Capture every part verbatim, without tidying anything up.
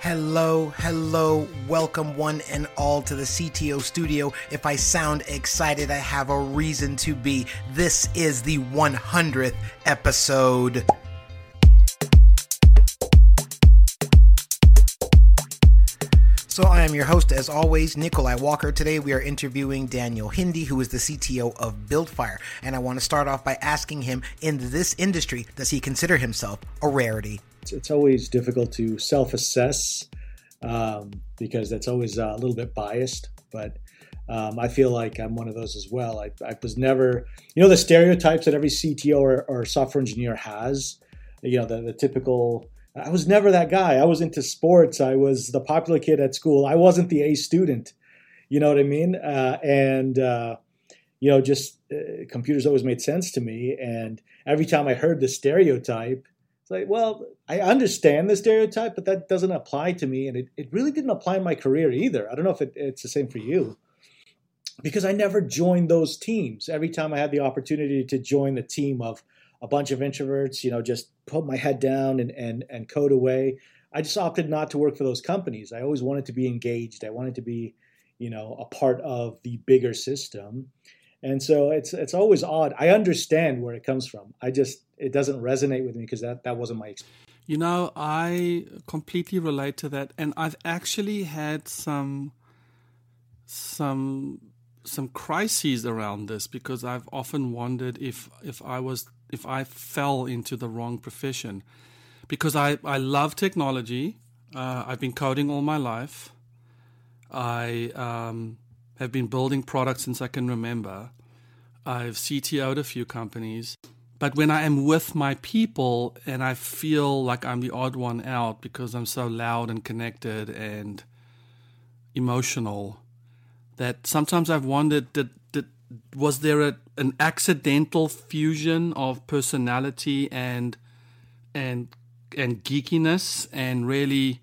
Hello, hello, welcome one and all to the C T O studio. If I sound excited, I have a reason to be. This is the one hundredth episode. So I am your host, as always, Nikolai Walker. Today we are interviewing Daniel Hindi, who is the C T O of Buildfire. And I want to start off by asking him, in this industry, does he consider himself a rarity? It's always difficult to self-assess um, because that's always uh, a little bit biased. But um, I feel like I'm one of those as well. I, I was never, you know, the stereotypes that every C T O or, or software engineer has, you know, the, the typical, I was never that guy. I was into sports. I was the popular kid at school. I wasn't the A student. You know what I mean? Uh, and, uh, you know, just uh, computers always made sense to me. And every time I heard the stereotype, it's like, well, I understand the stereotype, but that doesn't apply to me. And it, it really didn't apply in my career either. I don't know if it, it's the same for you, because I never joined those teams. Every time I had the opportunity to join the team of a bunch of introverts, you know, just put my head down and, and, and code away, I just opted not to work for those companies. I always wanted to be engaged. I wanted to be, you know, a part of the bigger system. And so it's it's always odd. I understand where it comes from. I just, it doesn't resonate with me because that, that wasn't my experience. You know, I completely relate to that. And I've actually had some some some crises around this, because I've often wondered if if I was if I fell into the wrong profession. Because I, I love technology. Uh, I've been coding all my life. I um, have been building products since I can remember. I've C T O'd a few companies. But when I am with my people and I feel like I'm the odd one out because I'm so loud and connected and emotional, that sometimes I've wondered, did, did, was there a, an accidental fusion of personality and and and geekiness, and really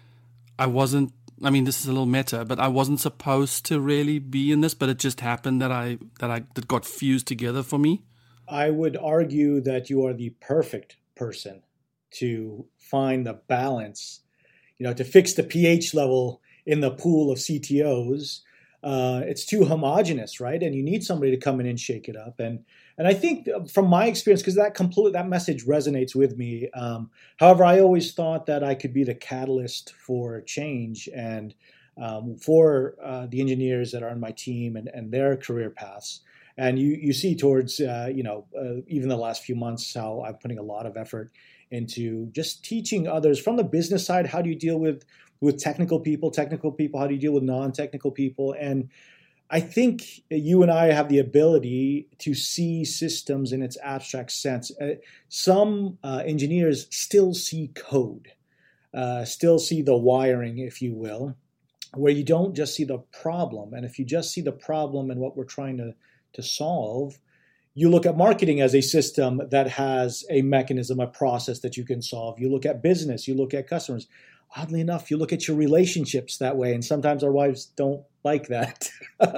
I wasn't, I mean, this is a little meta, but I wasn't supposed to really be in this, but it just happened that I that I that got fused together for me? I would argue that you are the perfect person to find the balance, you know, to fix the pH level in the pool of C T Os. Uh, it's too homogenous, right? And you need somebody to come in and shake it up. And and I think from my experience, because that complete that message resonates with me. Um, however, I always thought that I could be the catalyst for change and um, for uh, the engineers that are on my team and, and their career paths. And you you see towards, uh, you know, uh, even the last few months, how I'm putting a lot of effort into just teaching others from the business side, how do you deal with with technical people, technical people, how do you deal with non-technical people? And I think you and I have the ability to see systems in its abstract sense. Uh, some uh, engineers still see code, uh, still see the wiring, if you will, where you don't just see the problem. And if you just see the problem and what we're trying to, to solve, you look at marketing as a system that has a mechanism, a process that you can solve. You look at business, you look at customers. Oddly enough, you look at your relationships that way, and sometimes our wives don't like that.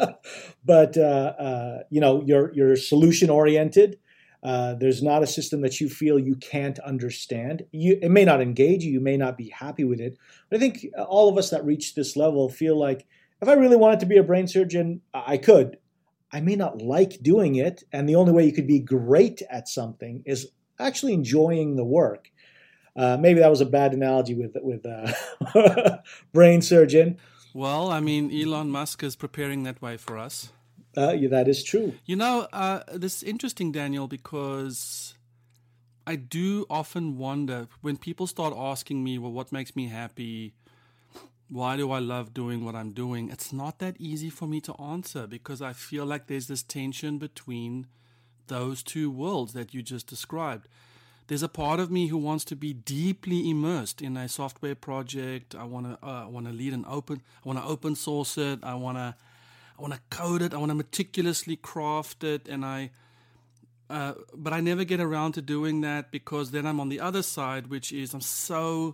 But uh, uh, you know, you're you're solution oriented. Uh, there's not a system that you feel you can't understand. You, it may not engage you, you may not be happy with it. But I think all of us that reach this level feel like, if I really wanted to be a brain surgeon, I could. I may not like doing it, and the only way you could be great at something is actually enjoying the work. Uh, maybe that was a bad analogy with with uh, brain surgeon. Well, I mean, Elon Musk is preparing that way for us. Uh, yeah, that is true. You know, uh, this is interesting, Daniel, because I do often wonder when people start asking me, well, what makes me happy? Why do I love doing what I'm doing? It's not that easy for me to answer, because I feel like there's this tension between those two worlds that you just described. There's a part of me who wants to be deeply immersed in a software project. I want to uh, want to lead an open. I want to open source it. I want to I want to code it. I want to meticulously craft it. And I, uh, but I never get around to doing that, because then I'm on the other side, which is I'm so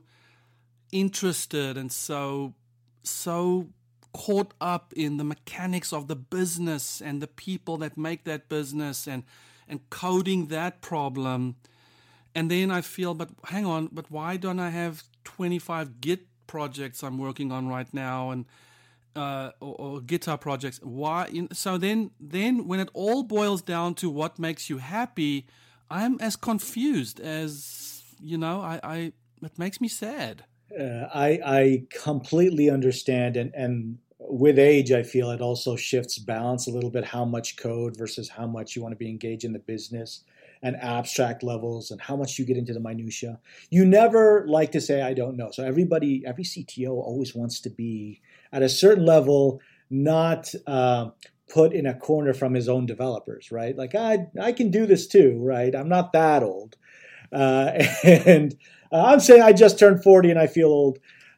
interested and so so caught up in the mechanics of the business and the people that make that business and and coding that problem. And then I feel, but hang on, but why don't I have twenty-five Git projects I'm working on right now, and uh, or, or guitar projects. Why? So then, then when it all boils down to what makes you happy, I'm as confused as, you know, I, I it makes me sad. Uh, I I completely understand, and and with age, I feel it also shifts balance a little bit. How much code versus how much you want to be engaged in the business, and abstract levels, and how much you get into the minutia. You never like to say I don't know. So everybody, every C T O always wants to be at a certain level, not uh, put in a corner from his own developers, right? Like I I can do this too, right? I'm not that old, uh, and uh, I'm saying I just turned forty and I feel old.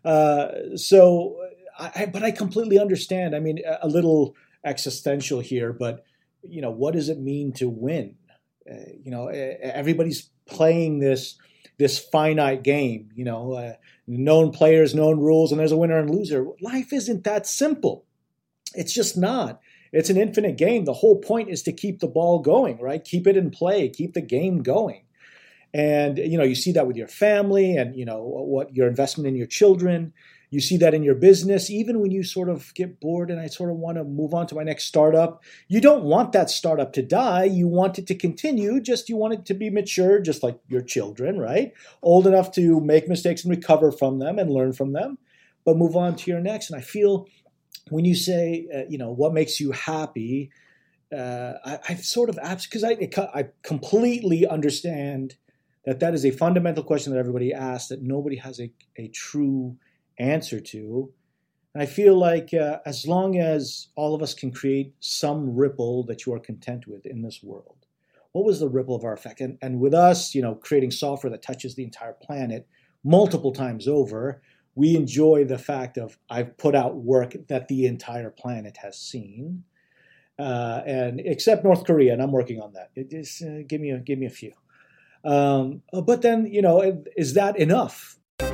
Uh, so. I, but I completely understand. I mean, a little existential here, but you know, what does it mean to win? Uh, you know, everybody's playing this this finite game. You know, uh, known players, known rules, and there's a winner and loser. Life isn't that simple. It's just not. It's an infinite game. The whole point is to keep the ball going, right? Keep it in play. Keep the game going. And you know, you see that with your family, and you know what your investment in your children. You see that in your business, even when you sort of get bored and I sort of want to move on to my next startup. You don't want that startup to die. You want it to continue, just you want it to be mature, just like your children, right? Old enough to make mistakes and recover from them and learn from them, but move on to your next. And I feel when you say, uh, you know, what makes you happy, uh, I, I've sort of, because I, I completely understand that that is a fundamental question that everybody asks, that nobody has a, a true answer to. And I feel like uh, as long as all of us can create some ripple that you are content with in this world, what was the ripple of our effect? And, and with us, you know, creating software that touches the entire planet multiple times over, we enjoy the fact of I've put out work that the entire planet has seen, uh, and except North Korea, and I'm working on that. It just uh, give me a give me a few. Um, but then, you know, is that enough?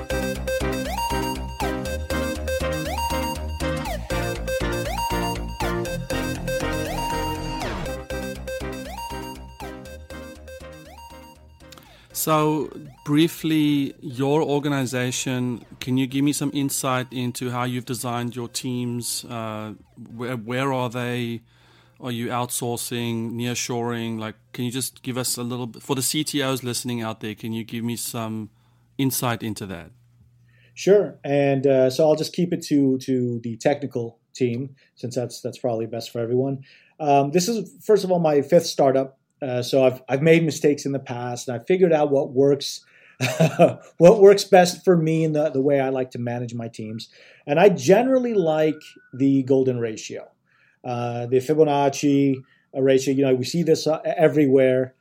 So briefly, your organization, can you give me some insight into how you've designed your teams? Uh, where, where are they? Are you outsourcing, nearshoring? Like, can you just give us a little bit, for the C T Os listening out there, can you give me some insight into that? Sure. And uh, so I'll just keep it to to the technical team, since that's that's probably best for everyone. Um, this is, first of all, my fifth startup. Uh, so I've I've made mistakes in the past, and I figured out what works what works best for me and the, the way I like to manage my teams. And I generally like the golden ratio, uh, the Fibonacci ratio. You know, we see this uh, everywhere,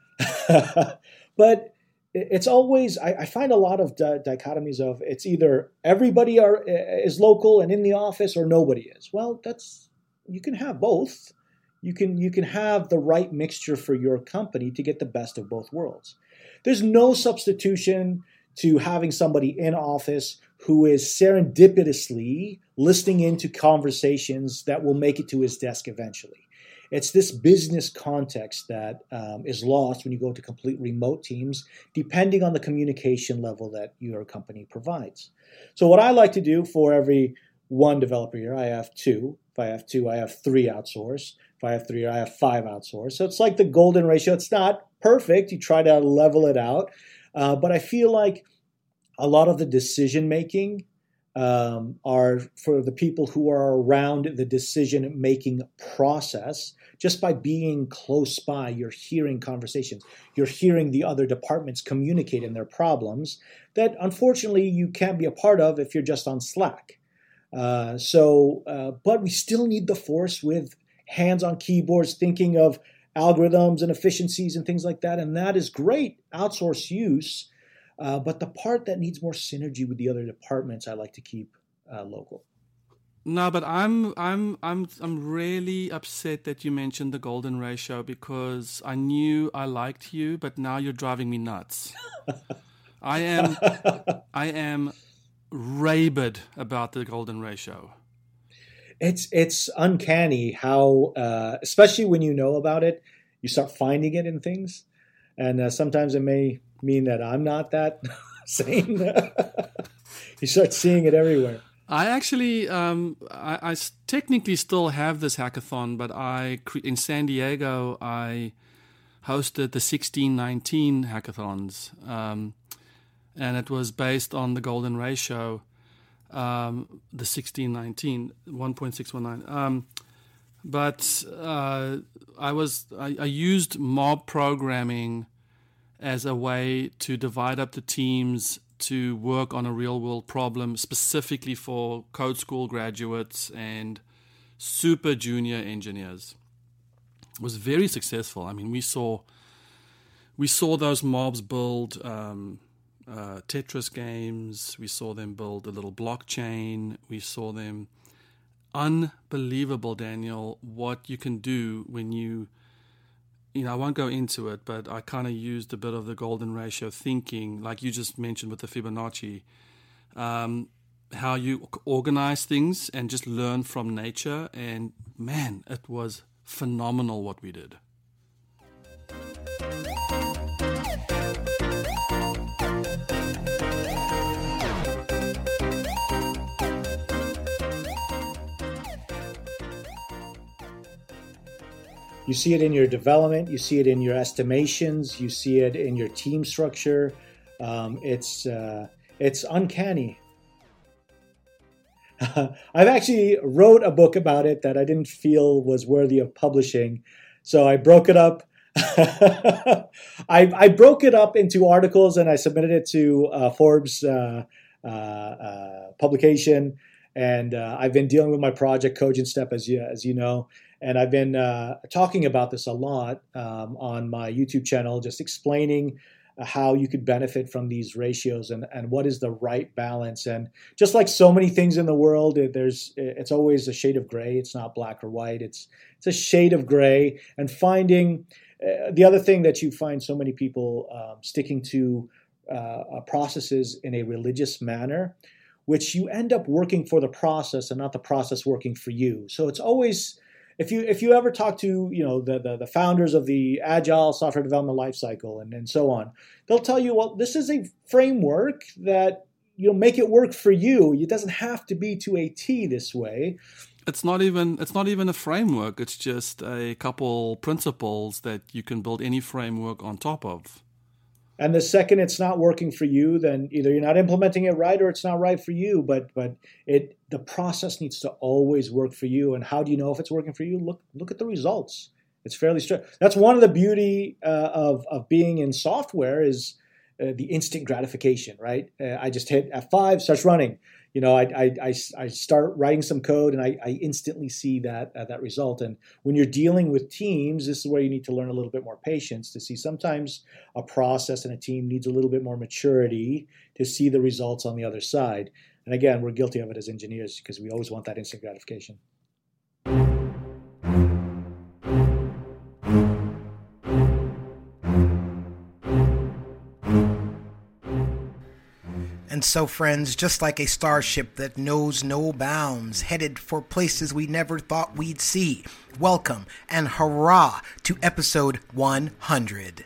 but it's always I, I find a lot of di- dichotomies of it's either everybody are is local and in the office, or nobody is. Well, that's you can have both. You can you can have the right mixture for your company to get the best of both worlds. There's no substitution to having somebody in office who is serendipitously listening into conversations that will make it to his desk eventually. It's this business context that um, is lost when you go to complete remote teams, depending on the communication level that your company provides. So what I like to do for every one developer here, I have two. If I have two, I have three outsourced. If I have three, I have five outsourced. So it's like the golden ratio. It's not perfect. You try to level it out. Uh, but I feel like a lot of the decision making um, are for the people who are around the decision making process. Just by being close by, you're hearing conversations. You're hearing the other departments communicate in their problems that unfortunately you can't be a part of if you're just on Slack. Uh, so, uh, but we still need the force with hands on keyboards, thinking of algorithms and efficiencies and things like that. And that is great outsource use. Uh, but the part that needs more synergy with the other departments, I like to keep uh, local. No, but I'm I'm I'm I'm really upset that you mentioned the golden ratio, because I knew I liked you, but now you're driving me nuts. I am I am rabid about the golden ratio. It's it's uncanny how, uh, especially when you know about it, you start finding it in things, and uh, sometimes it may mean that I'm not that sane. You start seeing it everywhere. I actually, um, I, I technically still have this hackathon, but I in San Diego, I hosted the sixteen nineteen hackathons, um, and it was based on the golden ratio, um, the sixteen nineteen, one point six one nine. Um, but uh, I was I, I used mob programming as a way to divide up the teams to work on a real-world problem specifically for code school graduates and super junior engineers. It was very successful. I mean, we saw we saw those mobs build um, uh, Tetris games. We saw them build a little blockchain. We saw them. Unbelievable, Daniel, what you can do when you You know, I won't go into it, but I kind of used a bit of the golden ratio thinking, like you just mentioned with the Fibonacci, um, how you organize things and just learn from nature. And man, it was phenomenal what we did. You see it in your development. You see it in your estimations. You see it in your team structure. Um, it's uh, it's uncanny. I've actually wrote a book about it that I didn't feel was worthy of publishing, so I broke it up. I, I broke it up into articles and I submitted it to uh, Forbes uh, uh, uh, publication. And uh, I've been dealing with my project Cogent Step, as you as you know. And I've been uh, talking about this a lot um, on my YouTube channel, just explaining how you could benefit from these ratios and, and what is the right balance. And just like so many things in the world, there's it's always a shade of gray. It's not black or white. It's it's a shade of gray. And finding uh, the other thing that you find so many people um, sticking to uh, processes in a religious manner, which you end up working for the process and not the process working for you. So it's always If you if you ever talk to you know the, the, the founders of the agile software development lifecycle and, and so on, they'll tell you, well, this is a framework that you'll make it work for you. It doesn't have to be to a T this way. It's not even it's not even a framework. It's just a couple principles that you can build any framework on top of. And the second it's not working for you, then either you're not implementing it right or it's not right for you. But but it the process needs to always work for you. And how do you know if it's working for you? Look look at the results. It's fairly straight. That's one of the beauty uh, of of being in software is uh, the instant gratification, right? Uh, I just hit F five, starts running. You know, I I, I, I start writing some code and I, I instantly see that uh, that result. And when you're dealing with teams, this is where you need to learn a little bit more patience to see sometimes a process and a team needs a little bit more maturity to see the results on the other side. And again, we're guilty of it as engineers because we always want that instant gratification. And so, friends, just like a starship that knows no bounds, headed for places we never thought we'd see, welcome and hurrah to episode one hundred.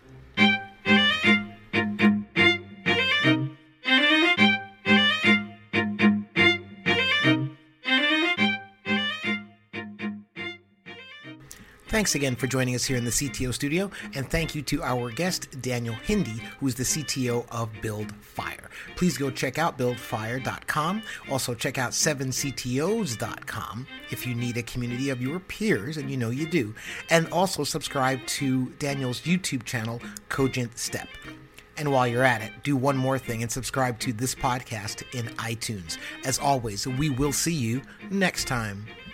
Thanks again for joining us here in the C T O studio, and thank you to our guest, Daniel Hindi, who is the C T O of BuildFire. Please go check out build fire dot com. Also check out seven C T Os dot com if you need a community of your peers, and you know you do. And also subscribe to Daniel's YouTube channel, Cogent Step. And while you're at it, do one more thing and subscribe to this podcast in iTunes. As always, we will see you next time.